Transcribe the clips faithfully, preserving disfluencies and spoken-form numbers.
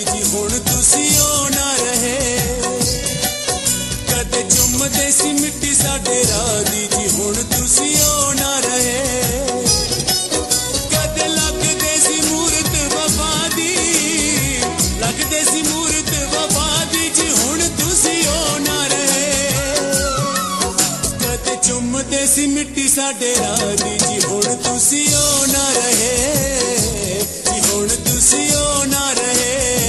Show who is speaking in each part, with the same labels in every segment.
Speaker 1: जी हुण तुसी ओ ना रहे। कदे चुमदे सी मिट्टी साडे राह दी जी हुण तुसी ओ ना रहे। कदे लगदे सी मूरत वफा दी, लगदे सी मूरत वफा दी जी हुण तुसी ओ ना रहे। कदे चुमदे सी मिट्टी साडे राह दी जी हुण तुसी ओ ना रहे। जी हुण तुसी ओ ना रहे।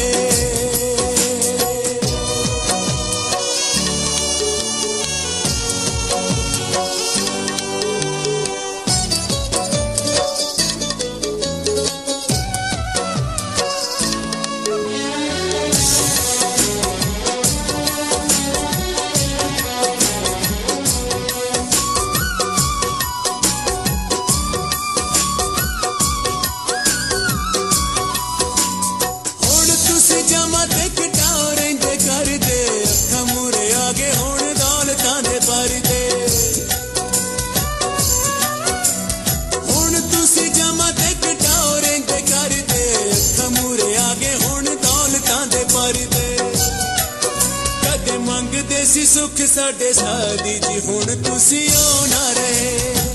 Speaker 1: सी सुख साडे सादी जी हुण तुसी ओ ना रहे।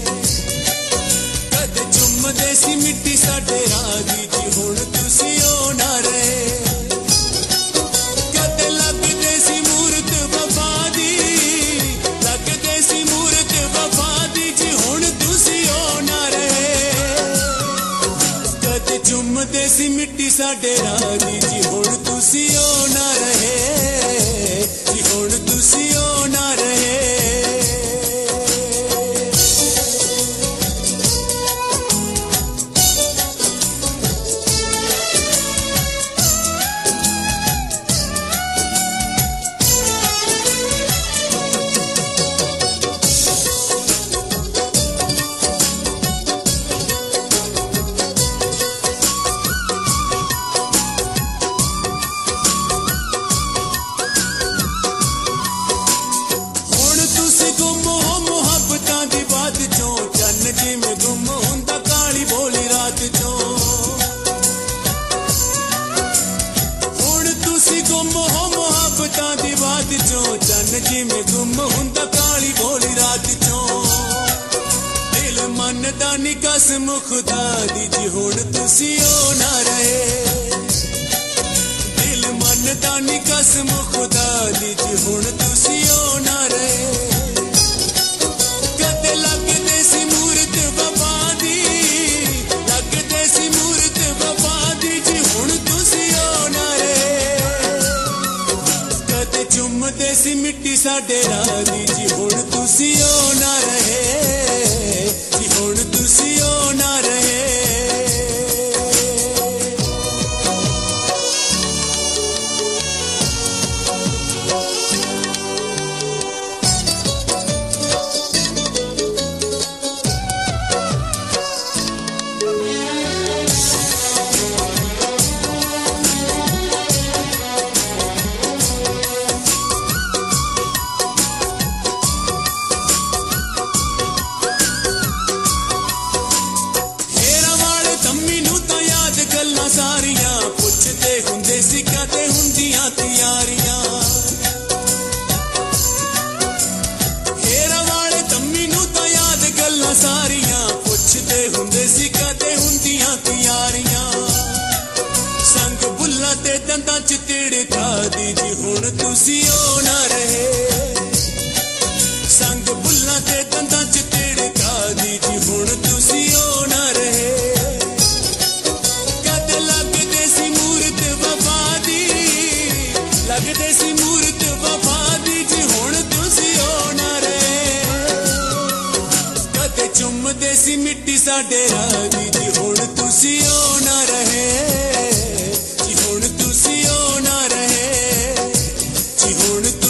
Speaker 1: कदे चुमदे सी मिट्टी साडे राह दी जी हुण तुसी ओ ना रहे। कदे लगदे सी मूरत वफा दी, लगदे सी मूरत वफा दी जी हुण तुसी ओ ना रहे। कदे चुमदे सी मिट्टी साडे राह दी जी हुण तुसी ओ ना रहे। जी हुण तुसी ओ ना रहे। जिमें गुम हुंदा काली बोली रात चो हुण तुसी गुम हो मुहब्बतां दी बात चो। चन्न जिमें गुम हुंदा काली बोली रात चो। दिल मन दा नी कसम खुदा दी जी हुण तुसी ओ ना रहे। दिल मन दा नी कसम खुदा दी जी हुण तुसी ओ ना रहे। कदे लगदे सी मूरत वफा दी, लगदे सी मूरत वफा दी जी हुण तुसी ओ ना रहे। कदे चुमदे सी मिट्टी साडे राह दी जी हुण तुसी ओ ना रहे। जी हुण तुसी ओ ना रहे। सारियां पुछदे हुंदे सी कदे हुंदियां तैयारियां। हेरा वाले तम्मी नू तां याद गल्लां सारियां पुछदे हुंदे सी कदे हुंदियां तैयारियां। संग बुल्ला ते दंदां च तिड़का दी जी हुण तुसी ओ ना रहे। संग बुल्ला ते दंदां च तिड़का दी जी हुण तुसी ओ ना रहे। लगदे सी मूरत वफा दी जी हुण तुसी ओ ना रहे। कदे चुमदे सी मिट्टी साडे राह दी जी हुण तुसी ओ ना रहे। जी हुण तुसी ओ ना रहे। जी हुण